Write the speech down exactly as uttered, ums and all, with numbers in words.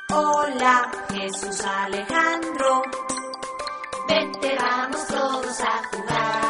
Hola, Jesús Alejandro, vente, vamos todos a jugar.